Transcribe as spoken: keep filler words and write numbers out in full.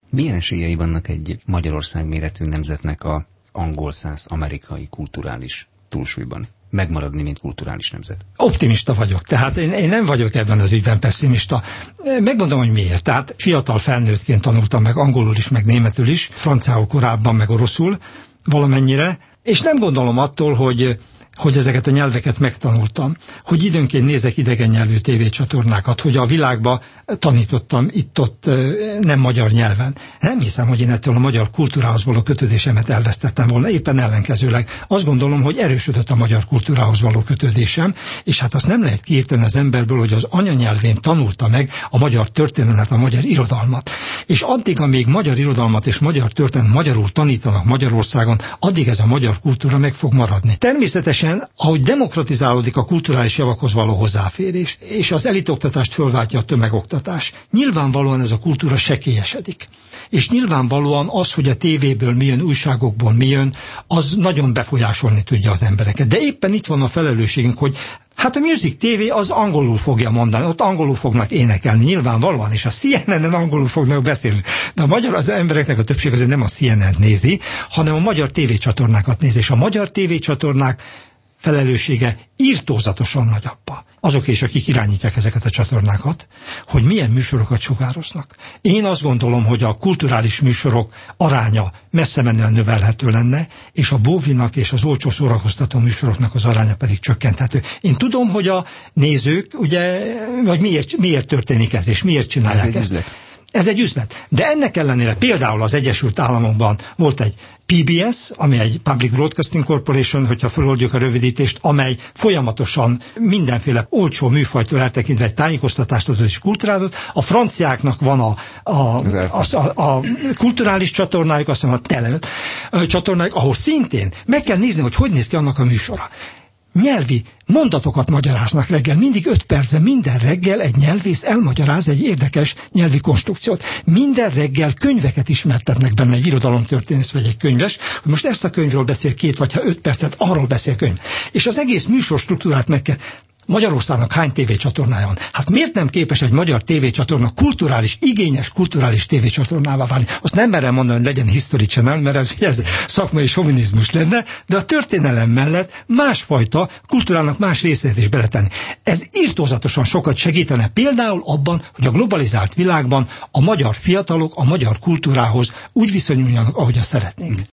Milyen esélyei vannak egy Magyarország méretű nemzetnek az angol-szász amerikai kulturális túlsúlyban megmaradni, mint kulturális nemzet? Optimista vagyok, tehát én, én nem vagyok ebben az ügyben pessimista. Megmondom, hogy miért. Tehát fiatal felnőttként tanultam meg angolul is, meg németül is, franciául korábban, meg oroszul valamennyire, és nem gondolom attól, hogy hogy ezeket a nyelveket megtanultam, hogy időnként nézek idegen nyelvű tévécsatornákat, hogy a világba tanítottam itt-ott nem magyar nyelven. Nem hiszem, hogy én ettől a magyar kultúrához való kötődésemet elvesztettem volna, éppen ellenkezőleg. Azt gondolom, hogy erősödött a magyar kultúrához való kötődésem, és hát azt nem lehet kiírteni az emberből, hogy az anyanyelvén tanulta meg a magyar történelmet, a magyar irodalmat. És addig, amíg magyar irodalmat és magyar történelmet magyarul tanítanak Magyarországon, addig ez a magyar kultúra meg fog maradni. Természetesen ahogy demokratizálódik a kulturális javakhoz való hozzáférés, és az elitoktatást fölváltja a tömegoktatás, nyilvánvalóan ez a kultúra sekélyesedik. És nyilvánvalóan az, hogy a tévéből mi jön, újságokból mi jön, az nagyon befolyásolni tudja az embereket. De éppen itt van a felelősségünk, hogy hát a Music té vé az angolul fogja mondani, ott angolul fognak énekelni, nyilvánvalóan, és a C N N-en angolul fognak beszélni. De a magyar az embereknek a többség azért nem a C N N-t nézi, hanem a magyar tévécsatornákat nézi, és a magyar tévécsatornák felelőssége írtózatosan nagy abba. Azok is, akik irányítják ezeket a csatornákat, hogy milyen műsorokat sugároznak. Én azt gondolom, hogy a kulturális műsorok aránya messze menően növelhető lenne, és a bóvinak és az olcsó szórakoztató műsoroknak az aránya pedig csökkenthető. Én tudom, hogy a nézők, ugye, vagy miért, miért történik ez, és miért csinálják ez ezt. Üzlet. Ez egy üzlet. De ennek ellenére például az Egyesült Államokban volt egy P B S, ami egy Public Broadcasting Corporation, hogyha feloldjuk a rövidítést, amely folyamatosan mindenféle olcsó műfajtól eltekintve egy tájékoztatást adott és kultúrát. A franciáknak van a, a, a, a, a kulturális csatornájuk, azt mondom a tele csatornájuk, ahol szintén meg kell nézni, hogy hogy néz ki annak a műsora. Nyelvi mondatokat magyaráznak reggel, mindig öt percben, minden reggel egy nyelvész elmagyaráz egy érdekes nyelvi konstrukciót. Minden reggel könyveket ismertetnek benne, egy irodalomtörténész vagy egy könyves, hogy most ezt a könyvről beszél két vagy ha öt percet, arról beszél könyv. És az egész műsor struktúrát meg kell. Magyarországnak hány tévécsatornája van? Hát miért nem képes egy magyar tévécsatorna kulturális, igényes kulturális tévécsatornává válni? Azt nem merem mondani, hogy legyen History Channel, mert ez, ez szakmai sovinizmus lenne, de a történelem mellett másfajta kultúrának más részét is beletenni. Ez irtózatosan sokat segítene például abban, hogy a globalizált világban a magyar fiatalok a magyar kultúrához úgy viszonyuljanak, ahogy azt szeretnénk.